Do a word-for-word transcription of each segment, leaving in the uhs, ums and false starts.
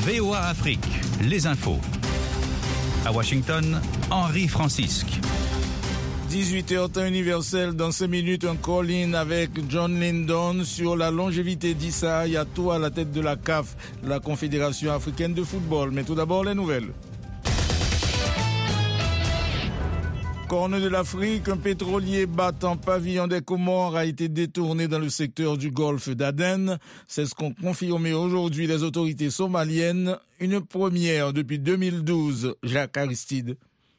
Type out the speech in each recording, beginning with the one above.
V O A Afrique, les infos. À Washington, Henri Francisque. dix-huit heures temps universel, dans cinq minutes, un call-in avec John Lyndon sur la longévité d'Issa Hayatou à la tête de la C A F, la Confédération africaine de football. Mais tout d'abord, les nouvelles. Corne de l'Afrique, un pétrolier battant pavillon des Comores a été détourné dans le secteur du golfe d'Aden. C'est ce qu'ont confirmé aujourd'hui les autorités somaliennes. Une première depuis deux mille douze. Jacques Aristide.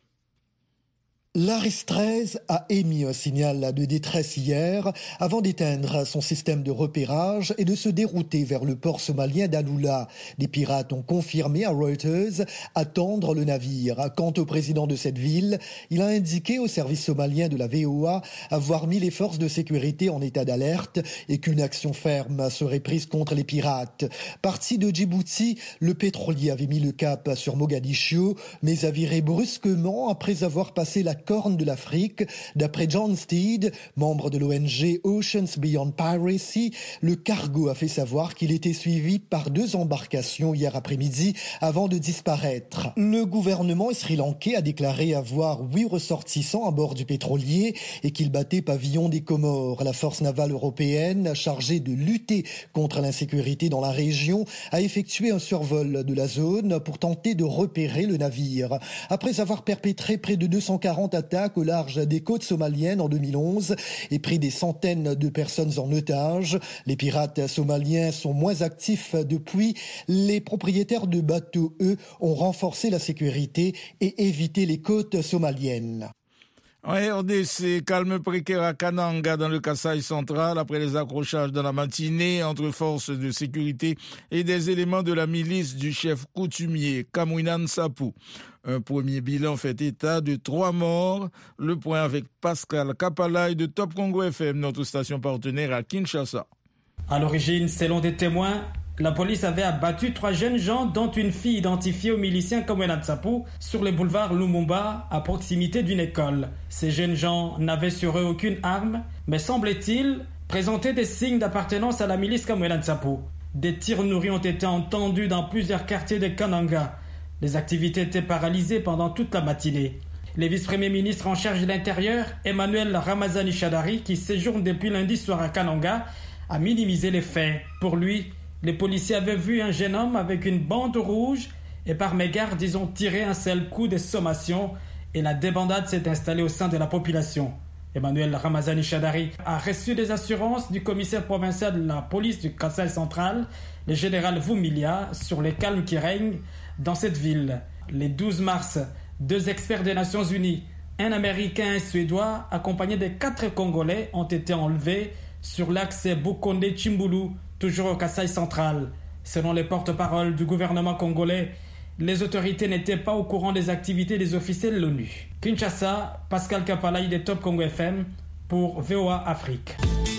L'Aris treize a émis un signal de détresse hier avant d'éteindre son système de repérage et de se dérouter vers le port somalien d'Aloula. Les pirates ont confirmé à Reuters attendre le navire. Quant au président de cette ville, il a indiqué au service somalien de la V O A avoir mis les forces de sécurité en état d'alerte et qu'une action ferme serait prise contre les pirates. Parti de Djibouti, le pétrolier avait mis le cap sur Mogadiscio, mais a viré brusquement après avoir passé la Corne de l'Afrique. D'après John Steed, membre de l'O N G Oceans Beyond Piracy, le cargo a fait savoir qu'il était suivi par deux embarcations hier après-midi avant de disparaître. Le gouvernement sri-lankais a déclaré avoir huit ressortissants à bord du pétrolier et qu'il battait pavillon des Comores. La force navale européenne, chargée de lutter contre l'insécurité dans la région, a effectué un survol de la zone pour tenter de repérer le navire. Après avoir perpétré près de deux cent quarante attaques au large des côtes somaliennes en deux mille onze et pris des centaines de personnes en otage. Les pirates somaliens sont moins actifs depuis. Les propriétaires de bateaux, eux, ont renforcé la sécurité et évité les côtes somaliennes. En R D C, calme précaire à Kananga dans le Kasaï central après les accrochages dans la matinée entre forces de sécurité et des éléments de la milice du chef coutumier Kamwinan Sapou. Un premier bilan fait état de trois morts. Le point avec Pascal Kapalaï de Top Congo F M, notre station partenaire à Kinshasa. À l'origine, selon des témoins, la police avait abattu trois jeunes gens, dont une fille identifiée au milicien Kamwinan Sapou, sur le boulevard Lumumba, à proximité d'une école. Ces jeunes gens n'avaient sur eux aucune arme, mais semble-t-il présenter des signes d'appartenance à la milice Kamwinan Sapou. Des tirs nourris ont été entendus dans plusieurs quartiers de Kananga. Les activités étaient paralysées pendant toute la matinée. Le vice-premier ministre en charge de l'Intérieur, Emmanuel Ramazani Shadari, qui séjourne depuis lundi soir à Kananga, a minimisé les faits. Pour lui, les policiers avaient vu un jeune homme avec une bande rouge et par mégarde, ils ont tiré un seul coup de sommation et la débandade s'est installée au sein de la population. Emmanuel Ramazani Shadari a reçu des assurances du commissaire provincial de la police du Kasaï central, le général Vumilia, sur le calme qui règne dans cette ville. Le douze mars, deux experts des Nations Unies, un Américain et un Suédois, accompagnés de quatre Congolais, ont été enlevés sur l'axe Bukonde-Chimbulu, toujours au Kasaï central. Selon les porte-paroles du gouvernement congolais, les autorités n'étaient pas au courant des activités des officiels de l'ONU. Kinshasa, Pascal Kapalaï de Top Congo F M pour V O A Afrique.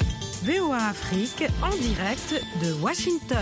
V O A Afrique en direct de Washington.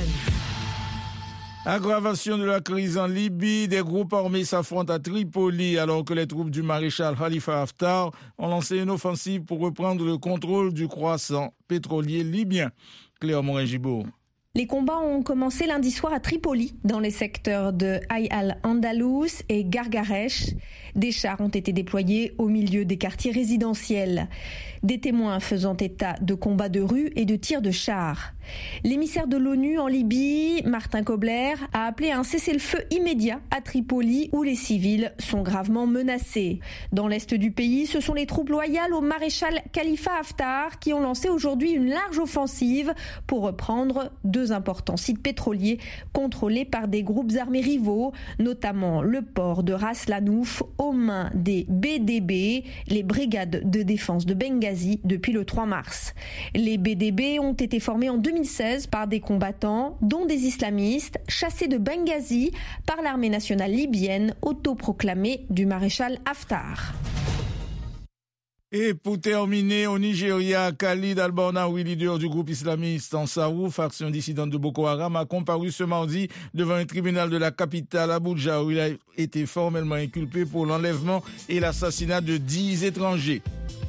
Aggravation de la crise en Libye, des groupes armés s'affrontent à Tripoli alors que les troupes du maréchal Khalifa Haftar ont lancé une offensive pour reprendre le contrôle du croissant pétrolier libyen. Cléa Morin-Gibault. Les combats ont commencé lundi soir à Tripoli, dans les secteurs de Haï al-Andalous et Gargaresh. Des chars ont été déployés au milieu des quartiers résidentiels. Des témoins faisant état de combats de rue et de tirs de chars. L'émissaire de l'ONU en Libye, Martin Kobler, a appelé à un cessez-le-feu immédiat à Tripoli où les civils sont gravement menacés. Dans l'est du pays, ce sont les troupes loyales au maréchal Khalifa Haftar qui ont lancé aujourd'hui une large offensive pour reprendre deux importants sites pétroliers contrôlés par des groupes armés rivaux, notamment le port de Ras Lanouf aux mains des B D B, les brigades de défense de Benghazi, depuis le trois mars. Les B D B ont été formés en deux mille seize par des combattants, dont des islamistes, chassés de Benghazi par l'armée nationale libyenne autoproclamée du maréchal Haftar. Et pour terminer, au Nigeria, Khalid Al-Barnawi, leader du groupe islamiste Ansarou, faction dissidente de Boko Haram, a comparu ce mardi devant un tribunal de la capitale Abuja où il a été formellement inculpé pour l'enlèvement et l'assassinat de dix étrangers.